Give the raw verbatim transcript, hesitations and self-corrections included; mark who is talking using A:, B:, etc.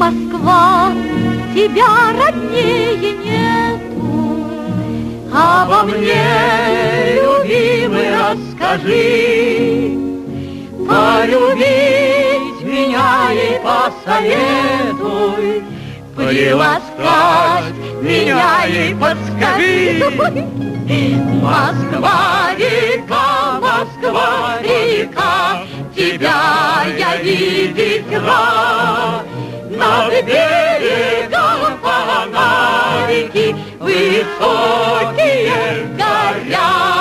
A: Москва, тебя роднее нету. Обо мне, любимый, расскажи. Полюбить меня и посоветуй, приласкать меня и подскажи. Москва-река, Москва-река, тебя я видеть рад. Над берегом фонарики высокие горят.